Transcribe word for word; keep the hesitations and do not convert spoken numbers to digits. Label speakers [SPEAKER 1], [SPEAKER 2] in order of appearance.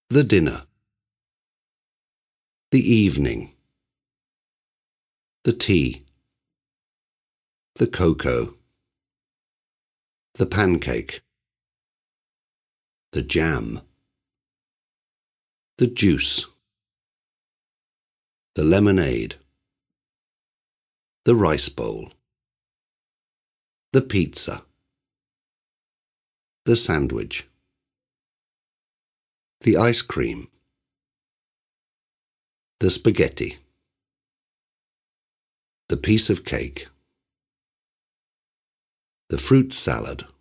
[SPEAKER 1] The dinner. The evening. The tea. The cocoa. The pancake. The jam. The juice. The lemonade. The rice bowl. The pizza. The sandwich. The ice cream. The spaghetti. The piece of cake. The fruit salad.